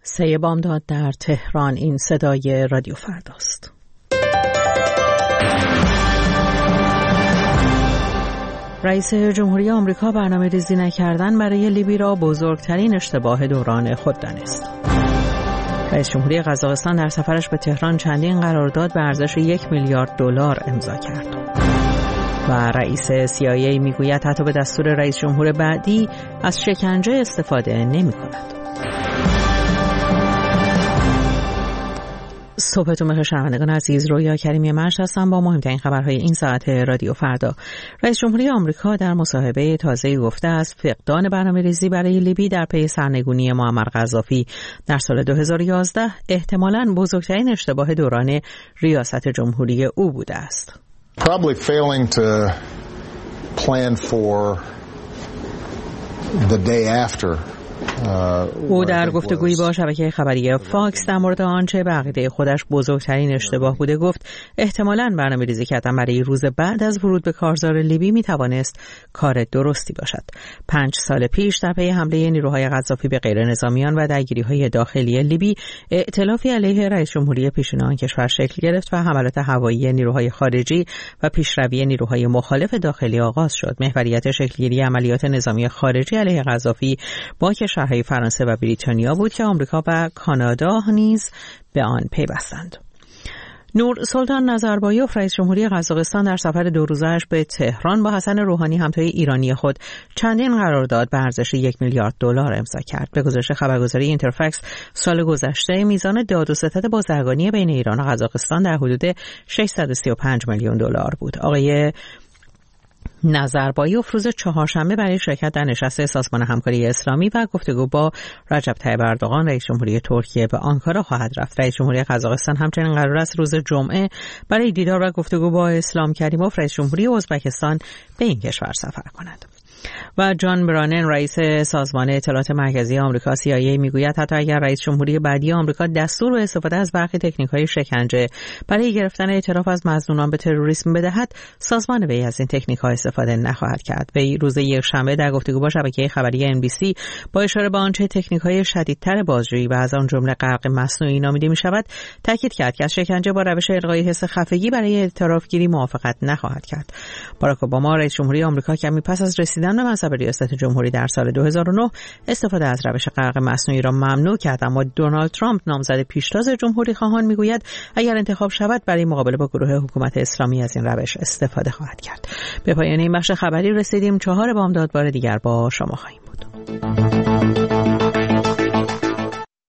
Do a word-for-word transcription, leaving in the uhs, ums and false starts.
سه بامداد در تهران. این صدای رادیو فرداست. رئیس جمهوری آمریکا برنامه ریزی نکردن برای لیبی را بزرگترین اشتباه دوران خود دانست. رئیس جمهوری قزاقستان در سفرش به تهران چندین قرارداد به ارزش یک میلیارد دلار امضا کرد. و رئیس سی آی ای میگوید حتی به دستور رئیس جمهور بعدی از شکنجه استفاده نمی کند. صبحتون بخیر شنوندگان عزیز، رویا کریمی مرش هستم با مهمترین خبرهای این ساعت رادیو فردا. رئیس جمهوری آمریکا در مصاحبه تازه‌ای گفته است فقدان برنامه‌ریزی برای لیبی در پی سرنگونی معمر قذافی در سال دو هزار و یازده احتمالاً بزرگترین اشتباه دوران ریاست جمهوری او بوده است. Probably failing to plan for the day after. او در گفتگویی با شبکه خبری فاکس در مورد آنچه به عقیده خودش بزرگترین اشتباه بوده گفت احتمالاً برنامه‌ریزی کردن برای روز بعد از ورود به کارزار لیبی می توانست کار درستی باشد. پنج سال پیش در پی حمله نیروهای قذافی به غیر نظامیان و درگیری‌های داخلی لیبی ائتلافی علیه رئیس جمهوری پیشین آن کشور شکل گرفت و حملات هوایی نیروهای خارجی و پیشروی نیروهای مخالف داخلی آغاز شد. محوریت شکلگیری عملیات نظامی خارجی علیه قذافی با کشورهای فرانسه و بریتانیا بود که آمریکا و کانادا نیز به آن پیوستند. نور سلطان نظربایوف رئیس جمهوری قزاقستان در سفر دو روزه‌اش به تهران با حسن روحانی همتای ایرانی خود چندین قرارداد به ارزش یک میلیارد دلار امضا کرد. به گزارش خبرگزاری اینترفکس سال گذشته میزان داد و ستد بازرگانی بین ایران و قزاقستان در حدود ششصد و سی و پنج میلیون دلار بود. آقای نظربایوف روز چهارشنبه برای شرکت در نشست سازمان همکاری اسلامی و گفتگو با رجب طیب اردوغان رئیس جمهوری ترکیه به آنکارا خواهد رفت. رئیس جمهوری قزاقستان همچنین قرار است روز جمعه برای دیدار و گفتگو با اسلام کریموف رئیس جمهوری ازبکستان به این کشور سفر کند. و جان برانن رئیس سازمان اطلاعات مرکزی آمریکا سی آی ای میگوید حتی اگر رئیس جمهوری بعدی آمریکا دستور به استفاده از برخی تکنیک‌های شکنجه برای گرفتن اعتراف از مظنونان به تروریسم بدهد، سازمان وی از این تکنیک‌ها استفاده نخواهد کرد. وی روز یکشنبه در گفتگو با شبکه خبری ان بی سی با اشاره به آنچه تکنیک‌های شدیدتر بازجویی و از آن جمله غرق مصنوعی نامیده می‌شود، تاکید کرد که از شکنجه با روش الغای حس خفگی برای اعترافگیری موافقت نخواهد کرد. باراک اوباما رئیس جمهوری آمریکا کمی پس از رسیدن به منصب ریاست جمهوری در سال دو هزار و نه استفاده از روش غرق مصنوعی را ممنوع کرد، اما دونالد ترامپ نامزد پیشتاز جمهوری خواهان میگوید اگر انتخاب شود برای مقابله با گروه حکومت اسلامی از این روش استفاده خواهد کرد. به پایان این بخش خبری رسیدیم. چهار بامداد بار دیگر با شما خواهیم بود.